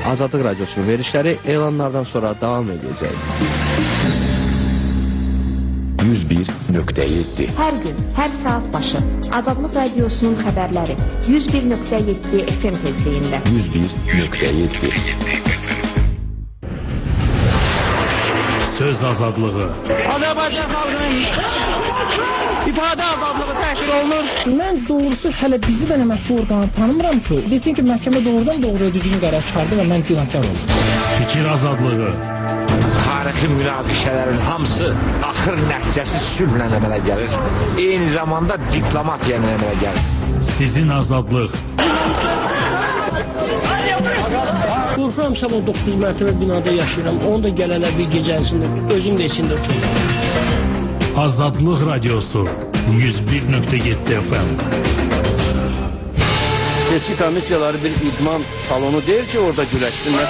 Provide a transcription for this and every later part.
Azadlıq Radiosunun verilişləri elanlardan sonra davam edəcək. 101.7 Hər gün, hər saat başı Azadlıq Radiosunun xəbərləri 101.7 FM tezliyində 101.7 Söz azadlığı Azərbaycan xalqının ifadə azadlığı təhqir olunur. Mən doğrusu hələ bizi də məhkəmə orqanı tanımıram ki, desin ki, məhkəmə doğrudan doğruya düzgün qərar çıxardı və mən günahkar oldum. Fikir azadlığı Tarixi münaqişələrin hamısı axır nəticəsi sülhlə əmələ gəlir. Eyni zamanda diplomatiya əmələ gəlir. Sizin azadlıq Qorxuram sabah 9 mərtəbə binada yaşayıram. Onu da gələnə bir gecə içində, özüm də içində uçurum. Azadlıq Radiosu 101.7 FM. Seçki komissiyaları bir idman salonu deyil ki, orada güləşsinlər.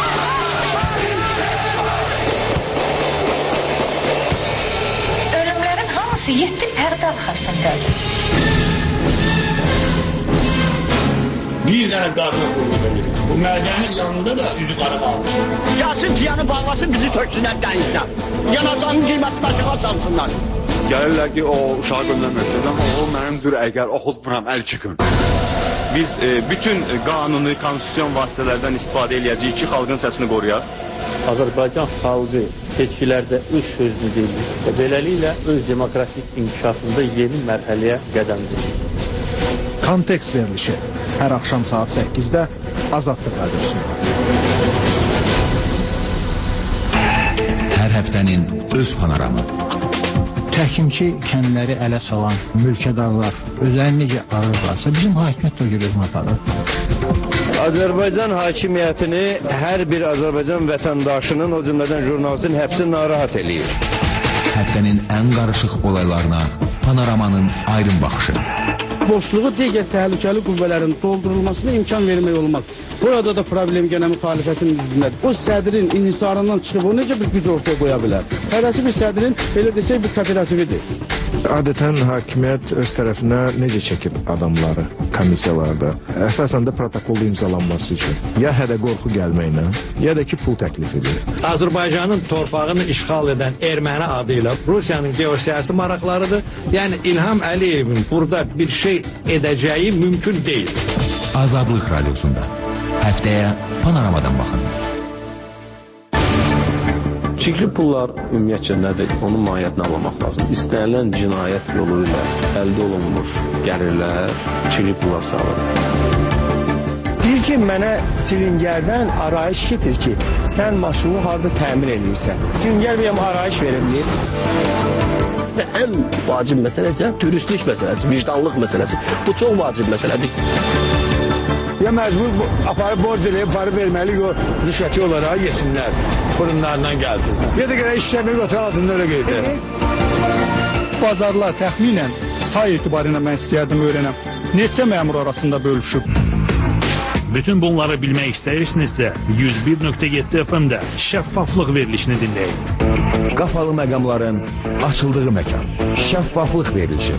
Ölümlərin hamısı 7 pərdə arxasındadır. Bir dənə qarına qurulu verir. Bu mədənin yanında da üzü qara qalmış. Gəlsin ciyanı bağlasın, bizi töksünlər dənizdən. Yanacağının qiyməti başına salsınlar. Gəlirlər ki, o uşağı göndərməsiniz, amma o mənimdir, əgər oxutmuram, əl çıxın. Biz bütün qanuni, konstitusyon vasitələrdən istifadə edəcəyik ki, xalqın səsini qoruyaq. Azərbaycan xalqı seçkilərdə öz sözünü deyir və beləliklə öz demokratik inkişafında yeni mərhələyə qədəm qoyur. Kontekst verilişi hər axşam saat 8-də Azadlıq Radiosunda. Hər həftənin öz panoramı. Təhkimçi kəndləri ələ salan mülkədarlar özlərini necə alırlarsa, bizim hakimiyyət də görürüm aparır. Azərbaycan hakimiyyətini hər bir Azərbaycan vətəndaşının, o cümlədən jurnalistin həbsi narahat eləyir. Həftənin ən qarışıq olaylarına panoramanın aydın baxışı. Boşluğu digər təhlükəli qüvvələrin doldurulmasına imkan vermək olmaq. Burada da problem gənə müxalifətin üzündədir. O sədrin inhisarından çıxıb o necə bir güc ortaya qoya bilər? Hərəsi bir sədrin, belə desək, bir kooperatividir. Adətən hakimiyyət öz tərəfinə necə çəkir adamları komissiyalarda? Əsasən də protokolda imzalanması üçün. Ya hədə qorxu gəlməklə, ya da ki, pul təklif edir. Azərbaycanın torpağını işğal edən erməni adı ilə Rusiyanın geosiyasi maraqlarıdır. Yəni İlham Əliyevin burada bir şey edəcəyi mümkün deyil. Azadlıq Radiosunda həftəyə panoramadan baxın. Çirkli pullar ümumiyyətcə nədir? Onun mahiyyətini anlamaq lazım. İstənilən cinayət yolu ilə əldə olunmuş gəlirlər çirkli pullar sağlar. Deyir ki, mənə çilingərdən arayış getir ki, sən maşını harada təmin edirsən. Çilingər bəyəm arayış verilmir. Və ən vacib məsələ isə dürüstlük məsələsi, vicdanlıq məsələsi. Bu çox vacib məsələdir. Ya məcbur aparıb borc eləyib, parı verməli, rüşvəti olaraq yesinlər, burunlarından gəlsin. Ya da görə işləmək otur ağzında öyle qeydir. Bazarlar təxminən say etibarıyla mən istəyərdim öyrənəm. Neçə məmur arasında bölüşüb? Bütün bunları bilmək istəyirsinizsə 101.7 FM-də şəffaflıq verilişini dinləyin. Qapalı məqamların açıldığı məkan. Şəffaflıq verilişi.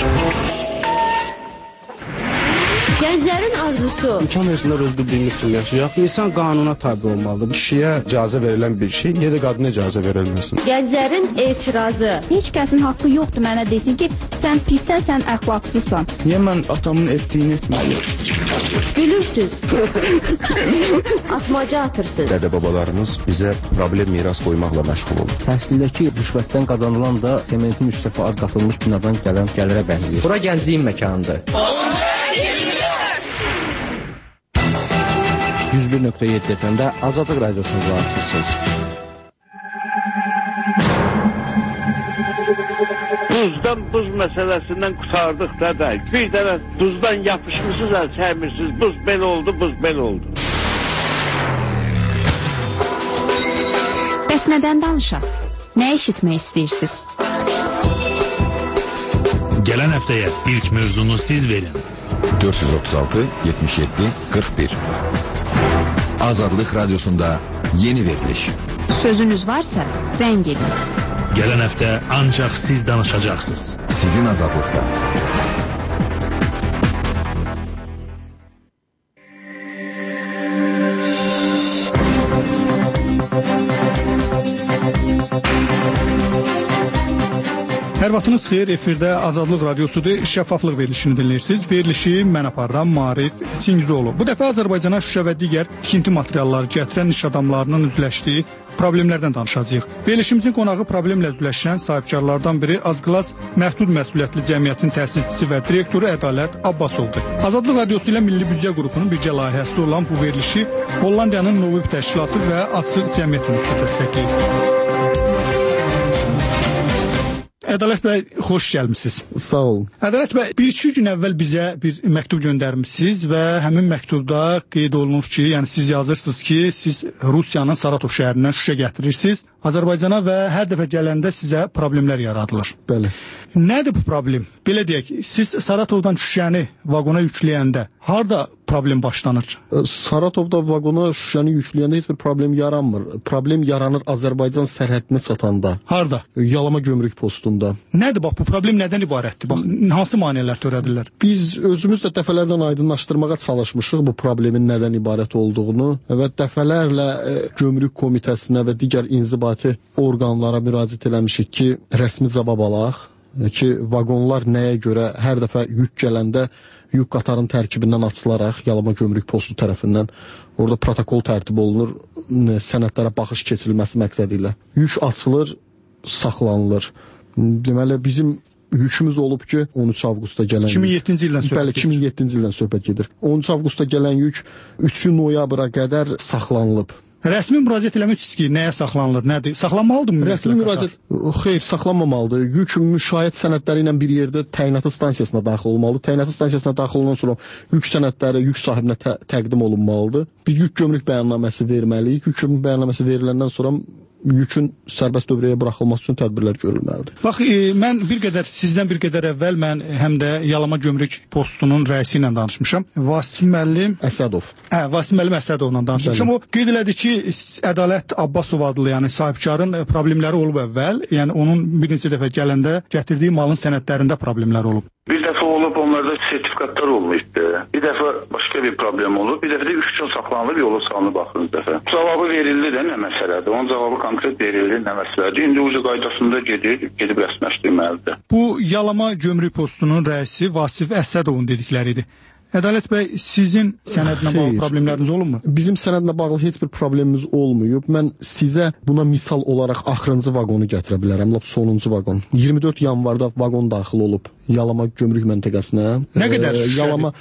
Gənclərin arzusu. İmkan versinlər öz bildiyimiz kimi yaşayaq. İnsan qanuna tabi olmalıdır. Kişiyə icazə verilən bir şey, ya da qadına icazə verilməsin. Gənclərin etirazı. Heç kəsin haqqı yoxdur mənə desin ki, sən pissən, sən əxlaqsızsan. Niyə mən atamın etdiyini etməliyim? Gülürsüz. Atmaca atırsınız. Dədə-babalarımız bizə problem miras qoymaqla məşğul olur. Təhsildəki rüşvətdən qazanılan da sementin 3 dəfə az qatılmış binadan gələn gəlirə bənzəyir. Bura gəncliyin məkanıdır. 101.7 FM-də Azadlıq Radiosunu qulaqasırsınız. Duzdan buz məsələsindən qurtardıq da. Bir dənə duzdan yapışmışsınız, çəmirsiniz. Buz belə oldu, buz belə oldu. Bəs nədən danışaq? Nə eşitmək istəyirsiniz? Gələn həftəyə ilk mövzunu siz verin. 436 77 41 Azadlıq Radiosunda yeni veriliş. Sözünüz varsa zəng edin. Gələn həftə ancaq siz danışacaqsınız. Sizin azadlıqda. Hər vaxtınız xeyir, efirdə Azadlıq Radiosudur, şəffaflıq verilişini dinləyirsiniz. Verilişi mən aparıram, Maarif Çingizoğlu. Bu dəfə Azərbaycana şüşə və digər tikinti materialları gətirən iş adamlarının üzləşdiyi problemlərdən danışacağıq. Verilişimizin qonağı problemlə üzləşən sahibkarlardan biri Azqlas Məhdud Məsuliyyətli Cəmiyyətin təsisçisi və direktoru Ədalət Abbasovdur. Azadlıq Radiosu ilə Milli Büdcə qrupunun birgə layihəsi olan bu verilişi Hollandiyanın Novib təşkilatı və Açıq Cəmiyyət Ünsiyyəti dəstəkləyir. Ədalət bəy, xoş gəlmisiniz. Sağ olun. Ədalət bəy, 1-2 gün əvvəl bizə bir məktub göndərmisiniz və həmin məktubda qeyd olunur ki, yəni siz yazırsınız ki, siz Rusiyanın Saratov şəhərindən şüşə gətirirsiniz Azərbaycana və hər dəfə gələndə sizə problemlər yaradılır. Bəli. Nədir bu problem? Belə deyək, siz Saratovdan şüşəni vaqona yükləyəndə harda problem başlanır? Saratovda vaqona şüşəni yükləyəndə heç bir problem yaranmır. Problem yaranır Azərbaycan sərhədinə çatanda. Harda? Yalama gömrük postunda. Nədir bax, bu problem nədən ibarətdir? Bax, hansı maneələr törədirlər? Biz özümüz də dəfələrlə aydınlaşdırmağa çalışmışıq bu problemin nədən ibarət olduğunu və dəfələrlə gömrük komitəsinə və digər inzibati orqanlara müraciət eləmişik ki, rəsmi cavab alaq ki, vaqonlar nəyə görə hər dəfə yük gələndə yük qatarın tərkibindən açılaraq Yalama gömrük postu tərəfindən orada protokol tərtib olunur, sənədlərə baxış keçirilməsi məqsədi ilə. Yük açılır, saxlanılır. Deməli, bizim yükümüz olub ki, 13 avqustda gələn 2007-ci ildən söhbət Bəli, 2007-ci ildən söhbət gedir. 13 avqustda gələn yük 3 noyabra qədər saxlanılıb. Rəsmi müraciət eləmişsiniz ki, nəyə saxlanılır, nədir? Saxlanmalıdır mı? Rəsmi müraciət, xeyr, saxlanmamalıdır. Yük müşahidə sənədləri ilə bir yerdə təyinatı stansiyasına daxil olmalıdır. Təyinatı stansiyasına daxil olandan sonra yük sənədləri yük sahibinə təqdim olunmalıdır. Biz yük gömrük bəyannaməsi verməliyik. Yük gömrük bəyannaməsi veriləndən sonra yükün sərbəst dövrəyə buraxılması üçün tədbirlər görülməlidir. Bax, mən sizdən bir qədər əvvəl mən həm də Yalama gömrük postunun rəisi ilə danışmışam. Vasim müəllim Əsədov. Vasim müəllim Əsədovla danışmışam. O qeyd elədi ki, Ədalət Abbasov adlı, yəni sahibkarın problemləri olub əvvəl. Yəni onun bir neçə dəfə gələndə gətirdiyi malın sənədlərində problemlər olub. Bir dəfə olub, onlarda sertifikatlar olmuşdu. Bir dəfə başqa bir problem olub. Bir dəfə də 3 gün saxlanılıb, yola salınıb baxırız dəfə. Cavabı verildi də nə məsələdir? Onun cavabı konkret verildi nə məsələdir? İndi ucu qaydasında gedib rəsmiləşdirməlidir. Bu Yalama gömrük postunun rəisi Vasif Əsədovun dedikləridir. Ədalət bəy, sizin sənədlə bağlı problemləriniz olubmu? Bizim sənədlə bağlı heç bir problemimiz olmayıb. Mən sizə buna misal olaraq axırıncı vaqonu gətirə bilərəm, lap sonuncu vaqon. 24 yanvarda vaqon daxil olub Yalama gömrük məntəqəsinə. Nə qədər şüşədir?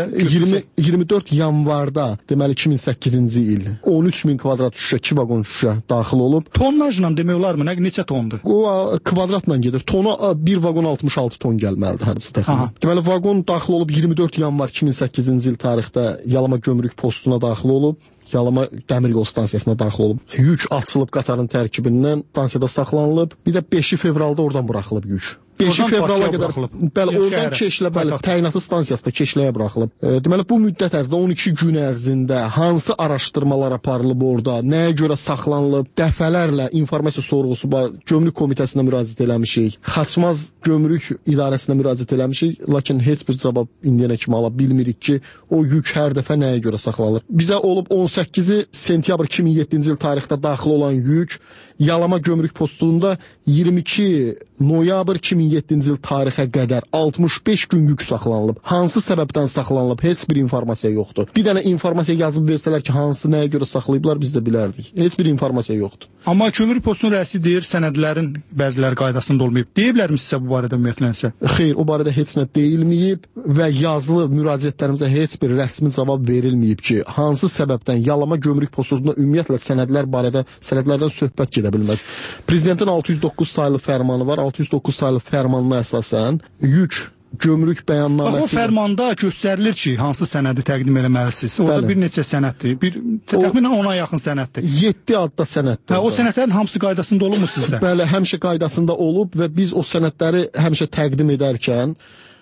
24 yanvarda, deməli 2008-ci il 13.000 kvadrat şüşə, 2 vaqon şüşə daxil olub. Tonnajla demək olarmı? Neçə tondur? O kvadratla gedir. Tona bir vaqon 66 ton gəlməlidir hardasa təxminən. Deməli vaqon daxil olub 24 yanvar 2008-ci il tarixdə Yalama gömrük postuna daxil olub. Yalama dəmir yol stansiyasına daxil olub. Yük açılıb qatarın tərkibindən stansiyada saxlanılıb. Bir də 5 fevralda oradan buraxılıb yük. 5 fevrala qədər, bəli, oradan keçilə, bəli, təyinatı stansiyasında keçiləyə buraxılıb. Deməli, bu müddət ərzində 12 gün ərzində hansı araşdırmalar aparılıb orada, nəyə görə saxlanılıb, dəfələrlə informasiya sorğusu gömrük komitəsinə müraciət eləmişik, Xaçmaz gömrük idarəsinə müraciət eləmişik, lakin heç bir cavab indiyənə kimi ala bilmirik ki, o yük hər dəfə nəyə görə saxlanılır. Bizə olub 18 sentyabr 2007-ci il tarixdə daxil olan yük Yalama gömrük postunda 22 noyabr 2007-ci il tarixə qədər 65 gün yük saxlanılıb. Hansı səbəbdən saxlanılıb? Heç bir informasiya yoxdur. Bir dənə informasiya yazıb versələr ki, hansı nəyə görə saxlayıblar, biz də bilərdik. Heç bir informasiya yoxdur. Amma gömrük postunun rəisi deyir, sənədlərin bəziləri qaydasında olmayıb. Deyiblərmi sizə bu barədə ümumiyyətlənsə? Xeyr, o barədə heç nə deyilməyib və yazılı müraciətlərimizə heç bir rəsmi cavab verilməyib ki, hansı səbəbdən Yalama gömrük postunda ümumiyyətlə sənədlər barədə sənədlərdən söhbət gedə bilməz. Prezidentin 609 saylı fərmanı var. 609 saylı fərmanına əsasən yük gömrük bəyannaməsi. Bax, o fərmanda göstərilir ki, hansı sənədi təqdim eləməlisiniz. Orada bir neçə sənəddir. Təxminən 10-a yaxın sənəddir. 7 adda sənəddir. O sənədlərin hamısı qaydasında olubmu sizdə? Bəli, həmişə qaydasında olub və biz o sənədləri həmişə təqdim edərkən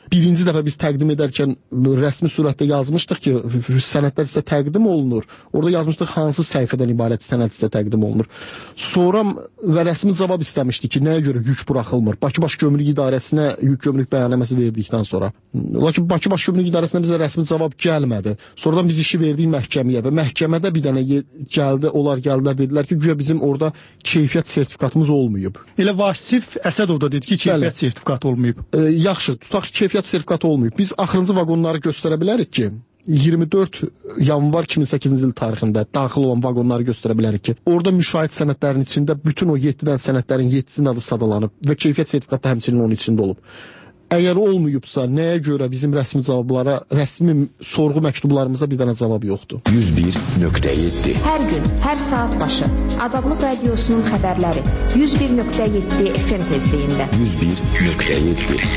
birinci dəfə biz təqdim edərkən rəsmi surətdə yazmışdıq ki, sənədlər sizə təqdim olunur. Orada yazmışdıq hansı səhifədən ibarət sənəd sizə təqdim olunur. Sonra və rəsmi cavab istəmişdi ki, nəyə görə yük buraxılmır? Bakı Baş Gömrük İdarəsinə yük gömrük bəyannaməsi verdikdən sonra. Lakin Bakı Baş Gömrük İdarəsinə bizə rəsmi cavab gəlmədi. Sonradan biz işi verdik məhkəməyə və məhkəmədə bir dənə gəldi, onlar gəldilər, dedilər ki, güya bizim orada keyfiyyət sertifikatımız olmayıb. Elə Vasif Əsədov da dedi ki, keyfiyyət sertifikatı olmayıb. Yaxşı, tutaq ki, keyfiyyət sertifikatı olmayıb. Biz axırıncı vaqonları göstərə bilərik ki, 24 yanvar 2008-ci il tarixində daxil olan vaqonları göstərə bilərik ki, orada müşahid sənədlərinin içində bütün o 7-dən sənədlərin 7-sinin adı sadalanıb və keyfiyyət sertifikatı həmçinin onun içində olub. Əgər olmayıbsa, nəyə görə bizim rəsmi cavablara, rəsmi sorğu məktublarımıza bir dənə cavab yoxdur? 101.7 Hər gün, hər saat başı Azadlıq Radiosunun xəbərləri 101.7 FM tezliyində. 101.7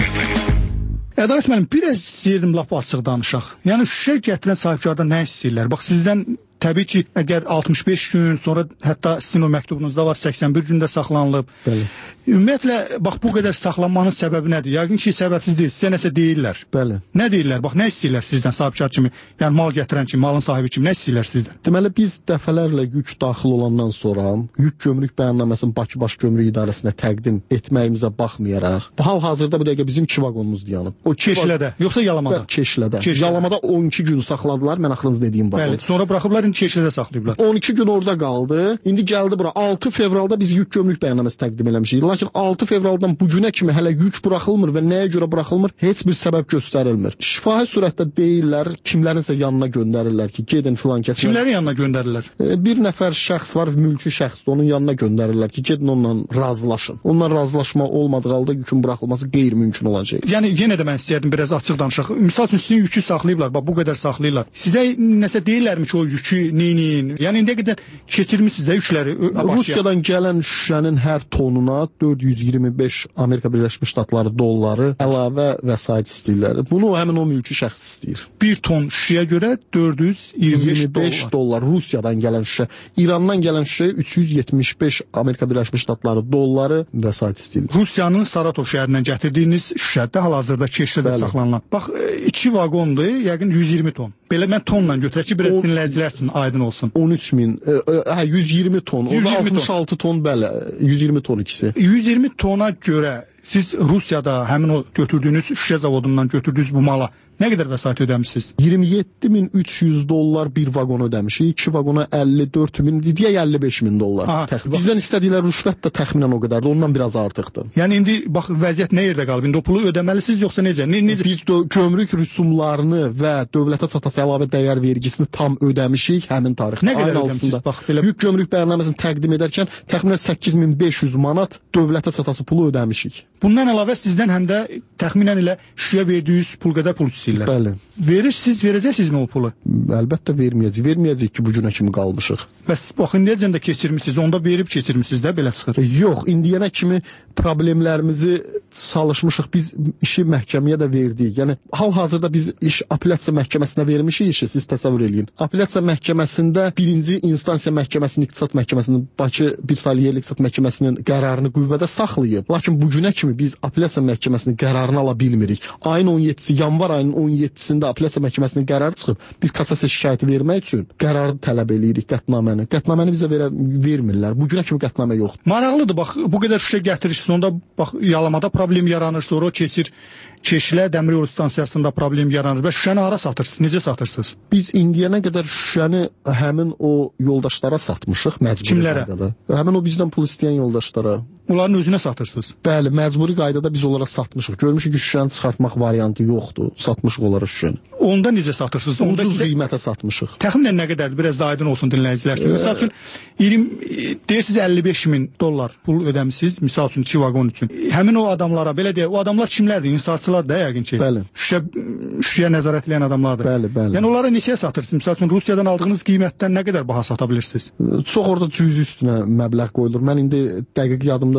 Ədalət müəllim, biraz istəyirdim lap açıq danışaq. Yəni Şuşaya gətirən sahibkarlar nə istəyirlər? Bax, sizdən təbii ki, əgər 65 gün, sonra hətta sizin o məktubunuzda var, 81 gündə saxlanılıb. Bəli. Ümumiyyətlə, bax, bu qədər saxlanmanın səbəbi nədir? Yəqin ki, səbəbsiz deyil, sizə nəsə deyirlər. Bəli. Nə deyirlər? Bax, nə istəyirlər sizdən sahibkar kimi? Yəni, mal gətirən kimi, malın sahibi kimi, nə istəyirlər sizdən? Deməli, biz dəfələrlə yük daxil olandan sonra yük gömrük bəyannaməsini Bakı Baş Gömrük İdarəsinə təqdim etməyimizə baxmayaraq, hal-hazırda bu dəqiqə bizim 2 vaqonumuz dayanıb. O Keşlədə, yoxsa Yalamada? Keşlədə. Yalamada 12 gün saxladılar, mən axırıncı dediyim vaqon. Bəli, sonra buraxıblar, indi Keşlədə saxlayıblar. 12 gün orada qaldı. İndi gəldi bura. 6 fevralda biz yük gömrük bəyannaməsi təqdim eləmişik. Lakin 6 fevraldan bu günə kimi hələ yük buraxılmır və nəyə görə buraxılmır? Heç bir səbəb göstərilmir. Şifahi surətdə deyirlər, kimlərinsə yanına göndərirlər ki, gedin filan kəsə. Kimlərin yanına göndərirlər? Bir nəfər şəxs var, mülki şəxsdir. Onun yanına göndərirlər ki, gedin onunla razılaşın. Onunla razılaşma olmadığı halda yükün buraxılması qeyri-mümkün olacaq. Yəni yenə də mən istəyirdim biraz açıq danışaq. Məsəl üçün sizin yükü saxlayıblar, bax bu qədər saxlayırlar. Sizə nəsə deyirlərmi ki, o yükü neyin? Yəni indiyə qədər keçirmisiniz də yükləri. Rusiyadan gələn şüşənin hər tonuna 425 Amerika Birləşmiş Ştatları dolları əlavə vəsait istəyirlər. Bunu həmin o mülki şəxs istəyir. 1 ton şüşəyə görə 425 dollar Rusiyadan gələn şüşə. İrandan gələn şüşəyə 375 Amerika Birləşmiş Ştatları dolları vəsait istəyir. Rusiyanın Saratov şəhərindən gətirdiyiniz şüşədə hal-hazırda Keşlədə saxlanılan. Bax 2 vaqondur, yəqin 120 ton. Belə mən tonla götürək ki, biraz dinləyicilər üçün aydın olsun. 13.000, 120 ton. Orada 66 ton, bəli, 120 ton ikisi. 120 tona görə siz Rusiyada həmin o götürdüyünüz şüşə zavodundan götürdüyünüz bu mala nə qədər vəsait ödəmişsiniz? 27.300 dollar bir vaqon ödəmişik. 2 vaqona 54.000, deyək 55.000 dollar. Bizdən istədikləri rüşvət də təxminən o qədərdir. Ondan biraz artıqdır. Yəni indi bax vəziyyət nə yerdə qalıb? İndi o pulu ödəməlisiniz yoxsa necə? Biz gömrük rüsumlarını və dövlətə çatası əlavə dəyər vergisini tam ödəmişik həmin tarixdə. Nə qədər ödəmisiniz? Bax belə yük gömrük bəyannaməsini təqdim edərkən təxminən 8500 manat dövlətə çatası pulu ödəmişik. Bundan əlavə sizdən həm də təxminən elə şüşəyə verdiyiniz pul qədər pul istəyirlər. Bəli. Verirsiniz, verəcəksinizmi o pulu? Əlbəttə verməyəcək. Verməyəcək ki, bu günə kimi qalmışıq. Bəs bax indiyəcən də keçirmisiniz, onda verib keçirmisiniz də belə çıxır. Yox, indiyənə kimi problemlərimizi çalışmışıq. Biz işi məhkəməyə də verdik. Yəni hal-hazırda biz iş apellyasiya məhkəməsinə vermişik işi, siz təsəvvür eləyin. Apellyasiya məhkəməsində birinci instansiya məhkəməsinin, İqtisad məhkəməsinin, Bakı Bir saylı Yerli İqtisad məhkəməsinin qərarını qüvvədə saxlayıb. Lakin bu günə kimi biz apellyasiya məhkəməsinin qərarını ala bilmirik. Ayın 17-si, yanvar ayının 17-sində apellyasiya məhkəməsinin qərarı çıxıb. Biz kassasiya şikayəti vermək üçün qərarı tələb eləyirik, qətnaməni. Qətnaməni bizə vermirlər. Bu günə kimi qətnamə yoxdur. Maraqlıdır, bax bu qədər şüşə gətirirsiniz, onda bax Yalamada problem yaranır, sonra o keçir Keşlə Dəmir yolu stansiyasında problem yaranır və şüşəni hara satırsınız? Necə satırsınız? Biz indiyənə qədər şüşəni həmin o yoldaşlara satmışıq məcburi Kimlərə? qaydada. Həmin o bizdən pul istəyən yoldaşlara. Onların özünə satırsınız? Bəli, məcburi qaydada biz onlara satmışıq. Görmüşük ki, şüşəni çıxartmaq variantı yoxdur. Satmışıq onlara şüşəni. Onda necə satırsınız? Onda ucuz qiymətə satmışıq. Təxminən nə qədərdir? Biraz da aydın olsun dinləyicilər üçün. Məsəl üçün deyirsiniz 55.000 dollar pul ödəmisiniz, misal üçün 2 vaqon üçün. Həmin o adamlara, belə deyək, o adamlar kimlərdir? İnhisarçılar da yəqin ki. Bəli. Şüşəyə nəzarət edən adamlardır. Bəli, bəli. Yəni onlara neçəyə satırsınız? Misal üçün Rusiyadan aldığınız qiymətdən nə qədər baha sata bilirsiniz? Çox orada cüzi üstünə məbləğ qoyulur. Mən indi dəqiq yadımda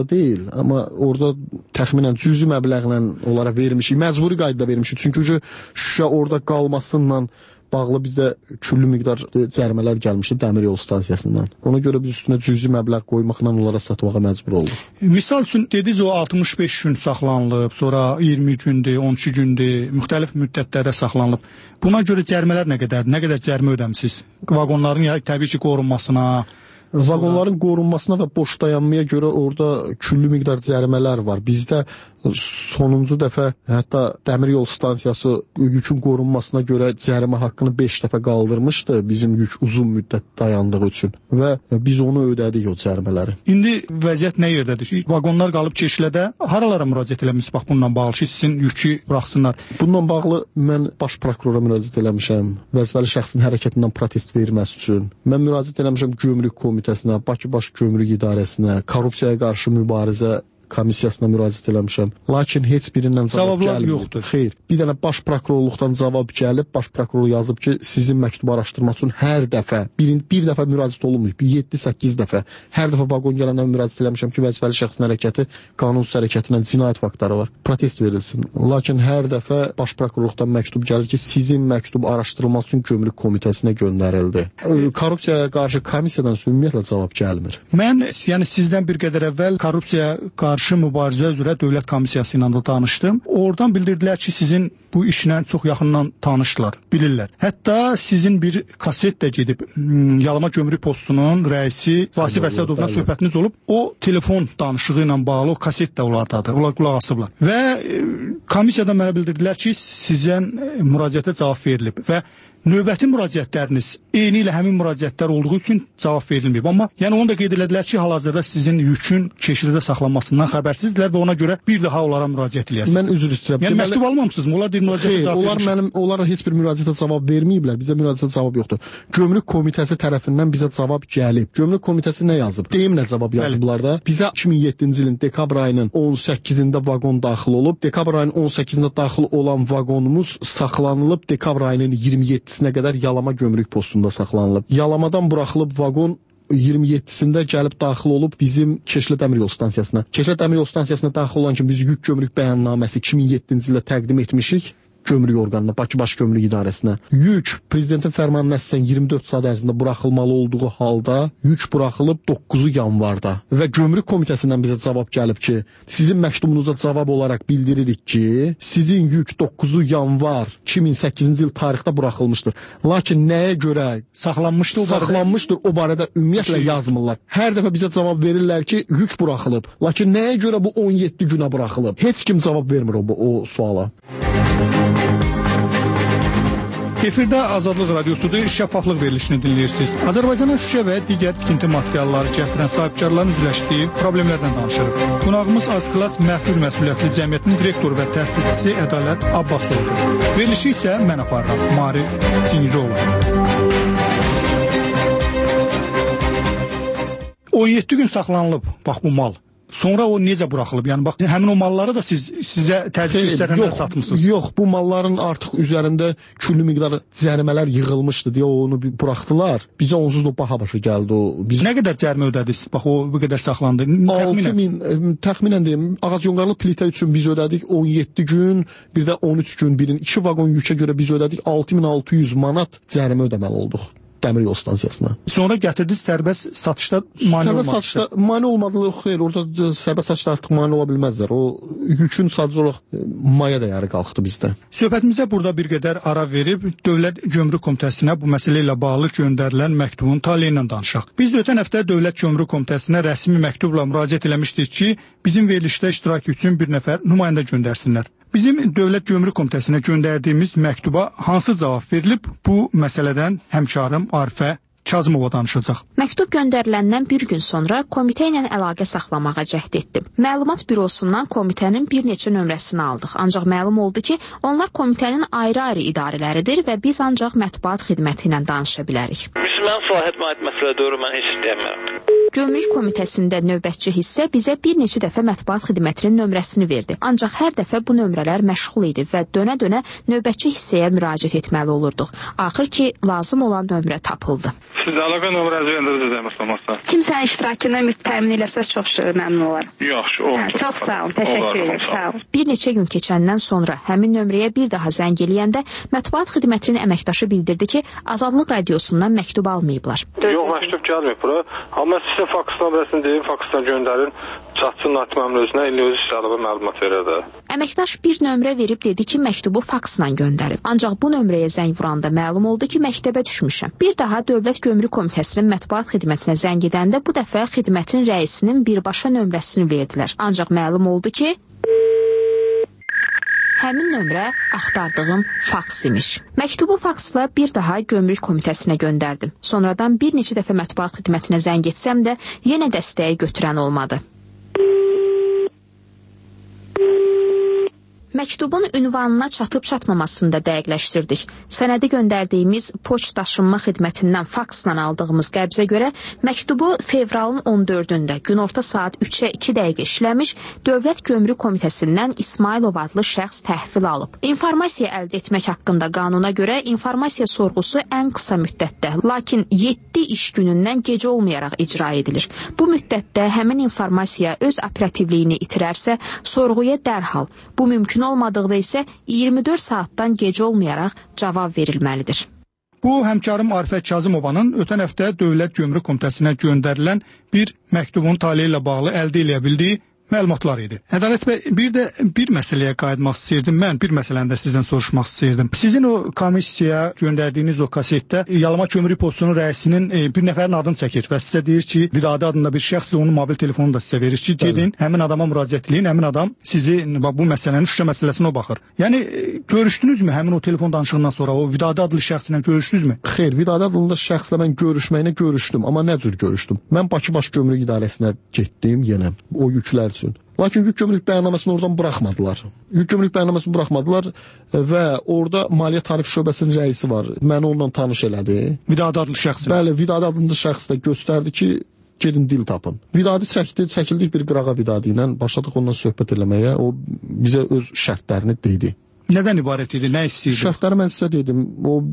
boyunda deyil, amma orada təxminən cüzi məbləğlə onlara vermişik, məcburi qaydada vermişik. Çünki Şuşa orada qalmasıyla bağlı bizdə küllü miqdar cərimələr gəlmişdi dəmir yol stansiyasından. Ona görə biz üstünə cüzi məbləğ qoymaqla onlara satmağa məcbur olduq. Misal üçün dediniz o 65 gün saxlanılıb, sonra 20 gündür, 12 gündür, müxtəlif müddətlərdə saxlanılıb. Buna görə cərimələr nə qədər cərimə ödəmisiniz? Vagonların təbii ki qorunmasına, vaqonların qorunmasına və boş dayanmaya görə orada küllü miqdar cərimələr var. Bizdə sonuncu dəfə hətta dəmir yol stansiyası yükün qorunmasına görə cərimə haqqını 5 dəfə qaldırmışdı bizim yük uzun müddət dayandığı üçün və biz onu ödədik o cərimələri. İndi vəziyyət nə yerdədir? Vaqonlar qalıb Çeşilədə. Haralara müraciət eləmisiniz bax bununla bağlı ki, sizin yükü buraxsınlar? Bununla bağlı mən baş prokurora müraciət eləmişəm. Vəzifəli şəxsin hərəkətindən protest verməsi üçün. Mən müraciət eləmişəm Gömrük Komitəsinə, Bakı Baş Gömrük İdarəsinə, korrupsiyaya qarşı mübarizə komissiyasına müraciət eləmişəm. Lakin heç birindən cavab gəlmir. Xeyr, bir dənə baş prokurorluqdan cavab gəlib, baş prokuror yazıb ki, sizin məktubu araşdırmaq üçün hər dəfə, bir dəfə müraciət olunmayıb, 7-8 dəfə, hər dəfə vaqon gələndən müraciət eləmişəm ki, vəzifəli şəxsin hərəkəti qanunsuz hərəkətindən cinayət faktları var, protest verilsin. Lakin hər dəfə baş prokurorluqdan məktub gəlir ki, sizin məktub araşdırılması üçün Gömrük Komitəsinə göndərildi. Korrupsiyaya qarşı komissiyadan ümumiyyətlə cavab gəlmir. Mən yəni sizdən bir qədər əvvəl korrupsiyaya qarşı mübarizə üzrə Dövlət Komissiyası ilə də danışdım. Oradan bildirdilər ki, sizin bu işlə çox yaxından tanışdılar, bilirlər. Hətta sizin bir kaset də gedib Yalama Gömrük Postunun rəisi Vasif Əsədovla söhbətiniz olub. O telefon danışığı ilə bağlı o kaset də onlardadır. Onlar qulaq asıblar. Və komisiyadan mənə bildirdilər ki, sizdən müraciətə cavab verilib və növbəti müraciətləriniz eyni ilə həmin müraciətlər olduğu üçün cavab verilməyib. Amma yəni onu da qeyd elədilər ki, hal-hazırda sizin yükün Çeşilədə saxlanmasından xəbərsizdirlər və ona görə bir daha onlara müraciət eləyəsiniz. Mən üzr istəyirəm. Yəni məktub almamısınız mı? Onlar deyir müraciətə cavab vermişlər. Onlar heç bir müraciətə cavab verməyiblər. Bizə müraciətə cavab yoxdur. Gömrük Komitəsi tərəfindən bizə cavab gəlib. Gömrük Komitəsi nə yazıb? Deyim nə cavab yazıblar da. Bizə 2007-ci ilin dekabr ayının 18-də vaqon daxil olub. Dekabr ayının 18-də daxil olan vaqonumuz saxlanılıb dekabr ayının 27-sinə qədər Yalama Gömrük Postunda saxlanılıb. Yalamadan buraxılıb vaqon 27-sində gəlib daxil olub bizim Çeşilə Dəmir Yol Stansiyasına. Çeşilə Dəmir Yol Stansiyasına daxil olan kimi biz yük gömrük bəyannaməsi 2007-ci ildə təqdim etmişik. Gömrük orqanına, Bakı Baş Gömrük İdarəsinə. Yük prezidentin fərmanına əsasən 24 saat ərzində buraxılmalı olduğu halda yük buraxılıb 9 yanvarda və Gömrük Komitəsindən bizə cavab gəlib ki, sizin məktubunuza cavab olaraq bildiririk ki, sizin yük 9 yanvar 2008-ci il tarixdə buraxılmışdır. Lakin nəyə görə saxlanmışdır o barədə ümumiyyətlə yazmırlar. Hər dəfə bizə cavab verirlər ki, yük buraxılıb. Lakin nəyə görə bu 17 günə buraxılıb? Heç kim cavab vermir o suala. Efirdə Azadlıq Radiosudur, şəffaflıq verilişini dinləyirsiniz. Azərbaycana şüşə və digər tikinti materialları gətirən sahibkarların üzləşdiyi problemlərdən danışırıq. Qonağımız Az-Klass Məhdud Məsuliyyətli Cəmiyyətinin direktoru və təsisçisi Ədalət Abbasoğludur. Verilişi isə mən aparıram, Marif Çingizoğlu. 17 gün saxlanılıb, bax bu mal. Sonra o necə buraxılıb? Yəni bax həmin o malları da sizə təzyiq göstərənlər satmısınız. Yox, bu malların artıq üzərində küllü miqdar cərimələr yığılmışdı deyə onu buraxdılar. Bizə onsuz da baha başa gəldi o. Nə qədər cərimə ödədiniz? Bax o bu qədər saxlandı. 6000 təxminən deyim, ağacyoğarlı plitə üçün biz ödədik 17 gün, bir də 13 gün birin 2 vaqon yükə görə biz ödədik 6600 manat cərimə ödəməli olduq Dəmir Yol Stansiyasına. Sonra gətirdiniz sərbəst satışda mane olmadı. Sərbəst satışda mane olmadı, xeyr, orada sərbəst satışda artıq mane ola bilməzlər. O yükün sadəcə olaraq maya dəyəri qalxdı bizdə. Söhbətimizə burada bir qədər ara verib Dövlət Gömrük Komitəsinə bu məsələ ilə bağlı göndərilən məktubun taleyi ilə danışaq. Biz ötən həftə Dövlət Gömrük Komitəsinə rəsmi məktubla müraciət eləmişdik ki, bizim verilişdə iştirak üçün bir nəfər nümayəndə göndərsinlər. Bizim Dövlət Gömrük Komitəsinə göndərdiyimiz məktuba hansı cavab verilib? Bu məsələdən həmkarım Arifə Kazımova danışacaq. Məktub göndəriləndən bir gün sonra komitə ilə əlaqə saxlamağa cəhd etdim. Məlumat bürosundan komitənin bir neçə nömrəsini aldıq. Ancaq məlum oldu ki, onlar komitənin ayrı-ayrı idarələridir və biz ancaq mətbuat xidməti ilə danışa bilərik. Mən sahib məsələ doğru mən heç istəyirəm. Gömrük Komitəsində növbətçi hissə bizə bir neçə dəfə mətbuat xidmətinin nömrəsini verdi. Ancaq hər dəfə bu nömrələr məşğul idi və dönə-dönə növbətçi hissəyə müraciət etməli olurduq. Axır ki, lazım olan nömrə tapıldı. Siz əlaqə nömrənizi verirsiniz deməsəmsə. Kimsənin iştirakına təmin eləsəz çox məmnun olaram. Yaxşı, oldu. Çox sağ olun, təşəkkür edirəm. Sağ olun. Bir neçə gün keçəndən sonra həmin nömrəyə bir daha zəng eləyəndə mətbuat xidmətinin əməkdaşı bildirdi ki, Azadlıq Radiosundan məktub almayıblar. Yox, məktub gəlməyib bura. Amma sizə faks nömrəsini deyim, faksdan göndərin. Çatçının Natiməmin özünə indi öz işlərimə məlumat verər də. Əməkdaş bir nömrə verib dedi ki, məktubu faksla göndərib. Ancaq bu nömrəyə zəng vuranda məlum oldu ki, məktəbə düşmüşəm. Bir daha Dövlət Gömrük Komitəsinin mətbuat xidmətinə zəng edəndə bu dəfə xidmətin rəisinin birbaşa nömrəsini verdilər. Ancaq məlum oldu ki, həmin nömrə axtardığım faks imiş. Məktubu faksla bir daha Gömrük Komitəsinə göndərdim. Sonradan bir neçə dəfə mətbuat xidmətinə zəng etsəm də yenə dəstəyi götürən olmadı. Məktubun ünvanına çatıb-çatmamasını da dəqiqləşdirdik. Sənədi göndərdiyimiz poçt daşınma xidmətindən faksla aldığımız qəbzə görə məktubu fevralın 14-də günorta saat 3-ə 2 dəqiqə işləmiş Dövlət Gömrük Komitəsindən İsmailov adlı şəxs təhvil alıb. İnformasiya əldə etmək haqqında qanuna görə informasiya sorğusu ən qısa müddətdə, lakin 7 iş günündən gecə olmayaraq icra edilir. Bu müddətdə həmin informasiya öz operativliyini itirərsə, sorğuya dərhal, bu mümkün olmadıqda isə 24 saatdan gecə olmayaraq cavab verilməlidir. Bu, həmkarım Arifə Kazımovanın ötən həftə Dövlət Gömrük Komitəsinə göndərilən bir məktubun taleyi ilə bağlı əldə edə bildiyi məlumatlar idi. Ədalət bəy, bir məsələyə qayıtmaq istəyirdim. Mən bir məsələni də sizdən soruşmaq istəyirdim. Sizin o komissiyaya göndərdiyiniz o kasetdə Yalama Gömrük Postunun rəisinin bir nəfərin adını çəkir və sizə deyir ki, Vidadi adında bir şəxs onun mobil telefonunu da sizə verir ki, gedin, həmin adama müraciət edin, həmin adam sizi bu məsələnin Şuşa məsələsinə o baxır. Yəni, görüşdünüzmü həmin o telefon danışığından sonra o Vidadi adlı şəxslə görüşdünüzmü? Xeyr, Vidadi adlı şəxslə mən görüşməyinə görüşdüm, amma nə cür görüşdüm? Mən Bakı Baş Gömrük İdarəsinə getdim yenə o yüklər üçün. Lakin yük gömrük bəyannaməsini oradan buraxmadılar. Yük gömrük bəyannaməsini buraxmadılar və orada Maliyyə Tarif Şöbəsinin rəisi var. Məni onunla tanış elədi. Vidadi adlı şəxs. Bəli, Vidadi adlı şəxs də göstərdi ki, gedin dil tapın. Vidadi çəkildik bir qırağa Vidadi ilə, başladıq ondan söhbət eləməyə. O bizə öz şərtlərini dedi. Nədən ibarət idi? Nə istəyirdi? Şərtləri mən sizə dedim. O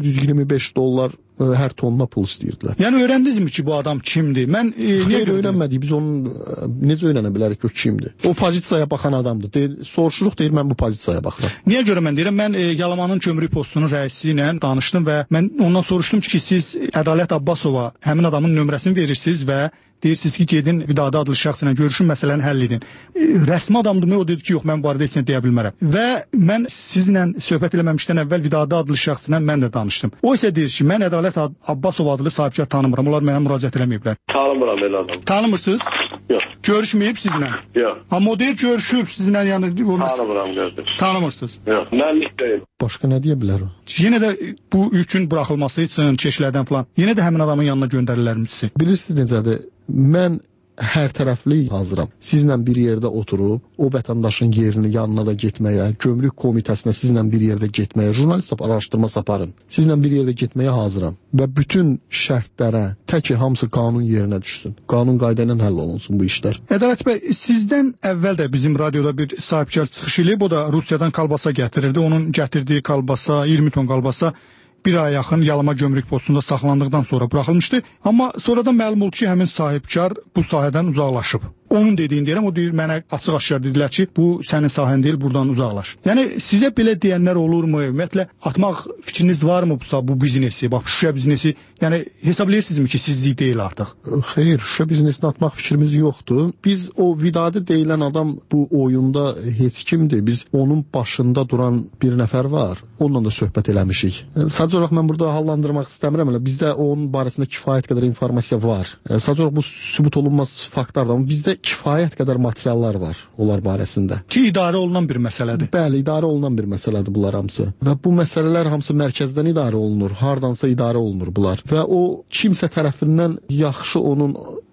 $425 hər tonuna pul istəyirdilər. Yəni öyrəndinizmi ki, bu adam kimdir? Mən niyə öyrənmədik? Biz onu necə öyrənə bilərik ki, o kimdir? O pozisiyaya baxan adamdır. Soruşuruq, deyir mən bu pozisiyaya baxıram. Niyə görə mən deyirəm? Mən Yalamanın Gömrük Postunun rəisi ilə danışdım və mən ondan soruşdum ki, siz Ədalət Abbasova həmin adamın nömrəsini verirsiniz və deyirsiniz ki, gedin Vidadi adlı şəxslə görüşün, məsələni həll edin. Rəsmi adamdır, o dedi ki, yox, mən bu arada heç nə deyə bilmərəm. Və mən sizinlə söhbət eləməmişdən əvvəl Vidadi adlı şəxslə mən də danışdım. O isə deyir ki, mən Ədalət Abbasov adlı sahibkar tanımıram. Onlar mənə müraciət eləməyiblər. Tanımıram elə adam. Tanımırsınız? Yox. Görüşməyib sizinlə? Yox. Amma o deyir, görüşüb sizinlə, yəni... Tanımıram, qardaş. Tanımırsınız? Yox, mənlik deyil. Başqa nə deyə bilər o? Yenə də bu yükün buraxılması üçün keşlərdən falan, yenə də həmin adamın yanına göndərirlərmi sizi? Bilirsiniz necədir? Mən hər tərəfli hazıram. Sizlə bir yerdə oturub, o vətəndaşın yerini yanına da getməyə, Gömrük Komitəsinə sizlə bir yerdə getməyə, jurnalist araşdırma aparın. Sizlə bir yerdə getməyə hazıram. Və bütün şərtlərə, təki hamısı qanun yerinə düşsün. Qanun qayda ilə həll olunsun bu işlər. Ədalət bəy, sizdən əvvəl də bizim radioda bir sahibkar çıxış eləyib, o da Rusiyadan kalbasa gətirirdi. Onun gətirdiyi kalbasa, 20 ton kalbasa bir aya yaxın Yalama Gömrük Postunda saxlandıqdan sonra buraxılmışdı. Amma sonradan məlum oldu ki, həmin sahibkar bu sahədən uzaqlaşıb. Onun dediyini deyirəm, o deyir, mənə açıq-aşkar dedilər ki, bu sənin sahən deyil, buradan uzaqlaş. Yəni, sizə belə deyənlər olurmu? Ümumiyyətlə, atmaq fikriniz varmı bu biznesi, bax, Şuşa biznesi? Yəni, hesablayırsınızmı ki, sizlik deyil artıq? Xeyr, Şuşa biznesini atmaq fikrimiz yoxdur. Biz o Vidadi deyilən adam bu oyunda heç kimdir. Biz onun başında duran bir nəfər var. Onunla da söhbət eləmişik. Sadəcə olaraq mən burada hallandırmaq istəmirəm. Bizdə onun barəsində kifayət qədər informasiya var. Sadəcə olaraq bu sübut olunmaz faktlardır. Amma bizdə kifayət qədər materiallar var onlar barəsində. Ki, idarə olunan bir məsələdir. Bəli, idarə olunan bir məsələdir bunlar hamısı. Və bu məsələlər hamısı mərkəzdən idarə olunur. Hardansa idarə olunur bunlar. Və o kimsə tərəfindən yaxşı onun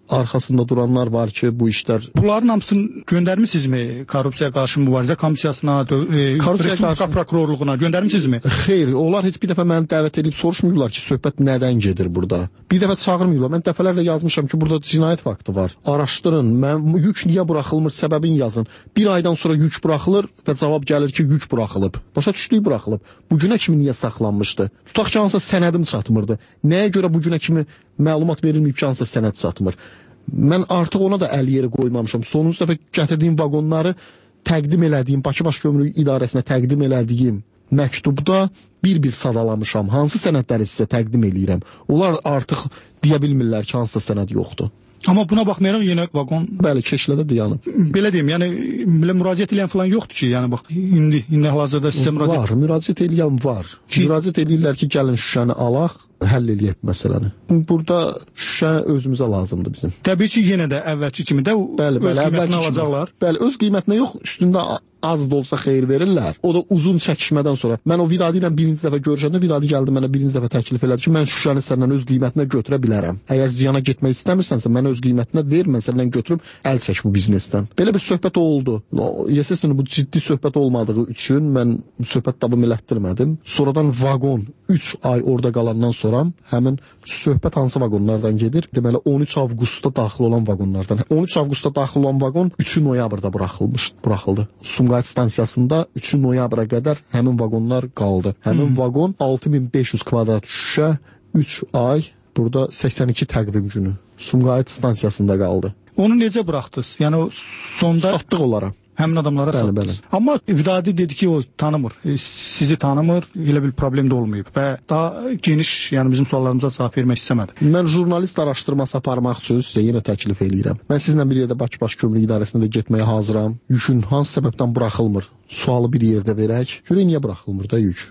arxasında duranlar var ki, bu işlər... Bunların hamısını göndərmisinizmi korrupsiya qarşı mübarizə komissiyasına, Respublika prokurorluğuna göndərmisinizmi? Xeyr, onlar heç bir dəfə məni dəvət edib soruşmuyurlar ki, söhbət nədən gedir burada. Bir dəfə çağırmıyorlar. Mən dəfələrlə yazmışam ki, burada cinayət faktı var. Araşdırın, yük niyə buraxılmır, səbəbini yazın. Bir aydan sonra yük buraxılır və cavab gəlir ki, yük buraxılıb. Başa düşdük buraxılıb. Bugünə kimi niyə saxlanmışdı? Tutaq ki, hansısa sənədim çatmırdı. Nəyə görə bugünə kimi məlumat verilməyib ki, hansısa sənəd çatmır? Mən artıq ona da əl yeri qoymamışam. Sonuncu dəfə gətirdiyim vaqonları təqdim elədiyim, Bakı Baş Gömrük İdarəsinə təqdim elədiyim məktubda bir-bir sadalamışam. Hansı sənədləri sizə təqdim eləyirəm? Onlar artıq deyə bilmirlər ki, hansısa sənəd yoxdur. Amma buna baxmayaraq yenə vaqon... Bəli, keşlədə dayanıb. Belə deyim, yəni müraciət edən falan yoxdur ki, yəni bax, indi hal-hazırda sizə müraciət... Var, müraciət edən var. Müraciət edirlər ki, gəlin şüşəni alaq, həll eləyək məsələni. Burada şüşə özümüzə lazımdır bizim. Təbii ki, yenə də əvvəlki kimi də öz qiymətinə alacaqlar. Bəli, öz qiymətinə yox, üstündə az da olsa xeyir verirlər. O da uzun çəkişmədən sonra. Mən o Vidadi ilə birinci dəfə görüşəndə Vidadi gəldi mənə birinci dəfə təklif elədi ki, mən şüşəni səndən öz qiymətinə götürə bilərəm. Əgər ziyana getmək istəmirsənsə, mən öz qiymətinə ver, mən səndən götürüb əl çək bu biznesdən. Belə bir söhbət oldu. Yesəsən bu ciddi söhbət olmadığı üçün mən söhbət davam elətdirmədim. Sonradan vaqon 3 ay orada qalandan sonra həmin söhbət hansı vaqonlardan gedir? Deməli 13 avqustda daxil olan vaqonlardan. 13 avqustda daxil olan vaqon 3 noyabrda buraxıldı. Sumqayıt stansiyasında 3 noyabra qədər həmin vaqonlar qaldı. Həmin vaqon 6500 kvadrat şüşə 3 ay burada 82 təqvim günü Sumqayıt stansiyasında qaldı. Onu necə buraxdınız? Yəni sonda satdıq onlara. Həmin adamlara satdınız. Amma Vidadi dedi ki, o tanımır, sizi tanımır, elə bir problem də olmayıb və daha geniş, yəni bizim suallarımıza cavab vermək istəmədi. Mən jurnalist araşdırması aparmaq üçün sizə yenə təklif eləyirəm. Mən sizinlə bir yerdə Bakı Baş Gömrük İdarəsinə də getməyə hazıram. Yükün hansı səbəbdən buraxılmır? Sualı bir yerdə verək. Görək niyə buraxılmır da yük?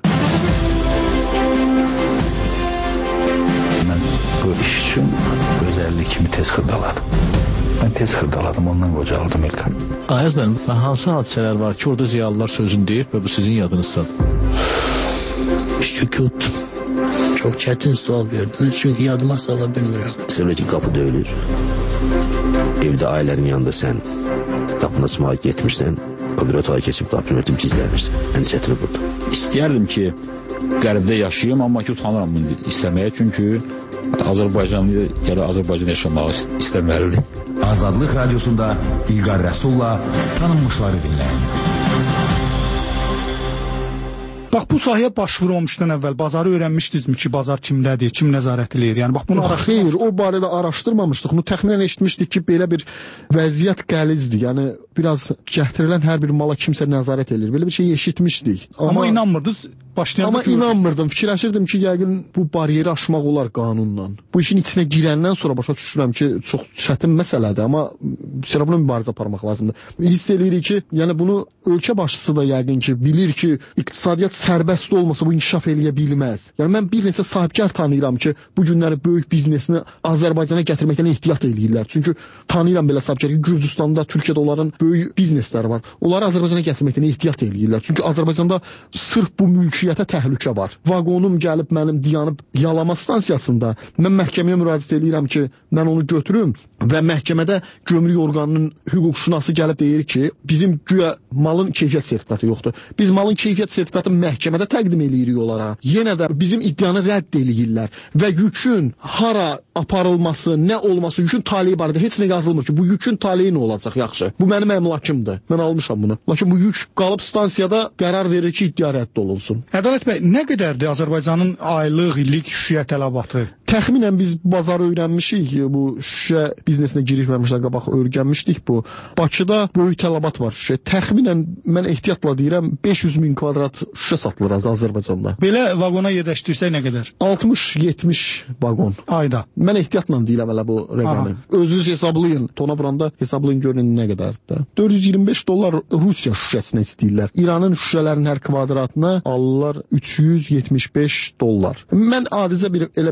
Mən bu iş üçün özəllik kimi tez xırdaladım. Mən tez xırdaladım, ondan qocaldım İlqar. Ayaz mənim, hansı hadisələr var ki, orada ziyalılar sözünü deyib və bu sizin yadınızdadır? Sükut. Çok çetin sual verdiniz çünkü yadıma sala bilmiyorum. Sevleci kapı döyülür. Evde ailenin yanında sen kapına sımaya gitmişsen o bir otağa geçip kapını örtüp gizlenirsin. En çetini burada. İstəyərdim ki, qərbdə yaşayayım, amma ki, utanıram bunu istəməyə, çünki Azərbaycanlı ya Azərbaycan yaşamağı istəməlidir. Azadlıq Radyosunda İlqar Rəsulla tanınmışları dinləyin. Bax, bu sahəyə başvurulmuşdan əvvəl bazarı öyrənmişdinizmi ki, bazar kimdədir, kim nəzarət eləyir? Yəni, bax, bunu xeyr, o barədə araşdırmamışdıq. Bunu təxminən eşitmişdik ki, belə bir vəziyyət qəlizdir. Yəni, biraz gətirilən hər bir mala kimsə nəzarət eləyir. Belə bir şey eşitmişdik. Amma inanmırdınız. Amma inanmırdım, fikirləşirdim ki, yəqin bu bariyeri aşmaq olar qanunla. Bu işin içinə girəndən sonra başa düşürəm ki, çox çətin məsələdir, amma buna mübarizə aparmaq lazımdır. Hiss edirik ki, yəni bunu ölkə başçısı da yəqin ki, bilir ki, iqtisadiyyat sərbəst olmasa bu inkişaf eləyə bilməz. Yəni mən bir neçə sahibkar tanıyıram ki, bu günləri böyük biznesini Azərbaycana gətirməkdən ehtiyat eləyirlər. Çünki tanıyıram belə sahibkar ki, Gürcüstanda, Türkiyədə onların böyük biznesləri var. Onları Azərbaycana gətirməkdən ehtiyat eləyirlər. Çünki Azərbaycanda sırf bu mülkiyyətə təhlükə var. Vaqonum gəlib mənim dayanıb yalama stansiyasında. Mən məhkəməyə müraciət edirəm ki, mən onu götürüm və məhkəmədə gömrük orqanının hüquqşünası gəlib deyir ki, bizim güya malın keyfiyyət sertifikatı yoxdur. Biz malın keyfiyyət sertifikatını məhkəmədə təqdim eləyirik onlara. Yenə də bizim iddianı rədd eləyirlər və yükün hara aparılması, nə olması, yükün taleyi barədə heç nə yazılmır ki, bu yükün taleyi nə olacaq yaxşı. Bu mənim əmlakımdır. Mən almışam bunu. Lakin bu yük qalıb stansiyada qərar verir ki, iddia rədd olunsun. Ədalət bəy, nə qədərdir Azərbaycanın aylıq, illik şüşə tələbatı? Təxminən biz bazarı öyrənmişik, bu şüşə biznesinə girişməmişdən qabaq öyrənmişdik bu. Bakıda böyük tələbat var şüşə. Təxminən mən ehtiyatla deyirəm 500.000 kvadrat şüşə satılır Azərbaycanda. Belə vaqona yerləşdirsək nə qədər? 60-70 vaqon. Ayda. Mən ehtiyatla deyirəm elə bu rəqəmi. Özünüz hesablayın. Tona vuranda hesablayın görün nə qədərdir. $425 Rusiya şüşəsinə istəyirlər. İranın şüşələrinin hər kvadratına alırlar $375. Mən adicə elə belə bir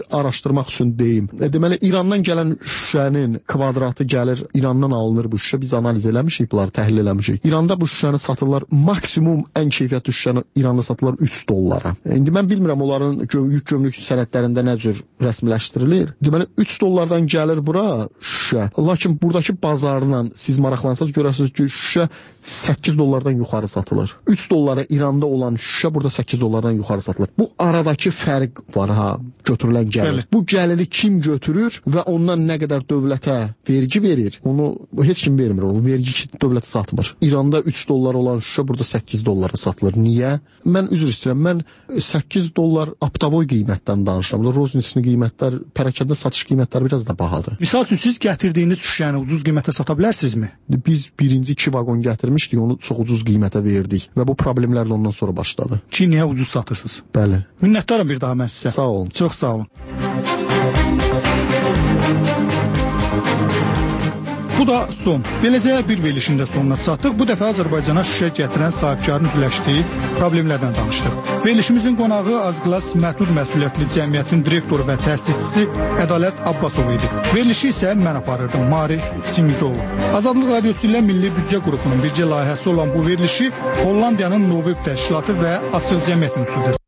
araşdırmaq üçün deyim. Deməli İrandan gələn şüşənin kvadratı gəlir, İrandan alınır bu şüşə. Biz analiz eləmişik, bunları təhlil eləmişik. İranda bu şüşəni satırlar, maksimum ən keyfiyyətli şüşəni İranda satırlar $3. İndi mən bilmirəm onların yük gömrük sənədlərində nə cür rəsmiləşdirilir. Deməli $3 gəlir bura şüşə. Lakin buradakı bazarla siz maraqlansanız görərsiniz ki, şüşə $8 yuxarı satılır. $3 İranda olan şüşə burada $8 yuxarı satılır. Bu aradakı fərq var ha, götürülən gəlir. Bu gəliri kim götürür və ondan nə qədər dövlətə vergi verir? Onu heç kim vermir. O vergi dövlətə satmır. İranda $3 olan şüşə burada $8 satılır. Niyə? Mən üzr istəyirəm. Mən $8 aptavoy qiymətdən danışıram. Roznisli qiymətlər, pərakəndə satış qiymətləri biraz da bahadır. Misal üçün siz gətirdiyiniz şüşəni ucuz qiymətə sata bilərsinizmi? Biz birinci 2 vaqon gətirmişdik, onu çox ucuz qiymətə verdik və bu problemlər də ondan sonra başladı. Çiniyə ucuz satırsınız. Bəli. Minnətdaram bir daha mən sizə. Sağ olun. Çox sağ olun. Bu da son. Beləcə bir verilişin də sonuna çatdıq. Bu dəfə Azərbaycana şüşə gətirən sahibkarın üzləşdiyi problemlərdən danışdıq. Verilişimizin qonağı Azqlas Məhdud Məsuliyyətli Cəmiyyətin direktoru və təsisçisi Ədalət Abbasov idi. Verilişi isə mən aparırdım, Marif Çingizoğlu. Azadlıq Radiosu ilə Milli Büdcə Qrupunun bircə layihəsi olan bu verilişi Hollandiyanın Novib Təşkilatı və Açıq Cəmiyyət Ünsürdə